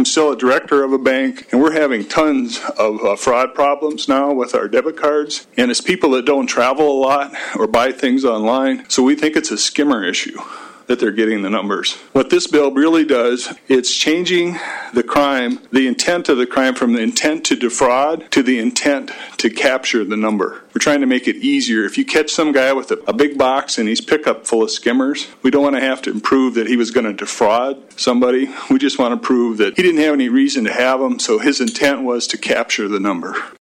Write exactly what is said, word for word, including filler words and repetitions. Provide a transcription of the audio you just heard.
I'm still a director of a bank, and we're having tons of uh, fraud problems now with our debit cards. And it's people that don't travel a lot or buy things online. So we think it's a skimmer issue that they're getting the numbers. What this bill really does, it's changing the crime, the intent of the crime from the intent to defraud to the intent to capture the number. We're trying to make it easier. If you catch some guy with a, a big box and he's pickup full of skimmers, we don't want to have to prove that he was going to defraud somebody. We just want to prove that he didn't have any reason to have them, so his intent was to capture the number.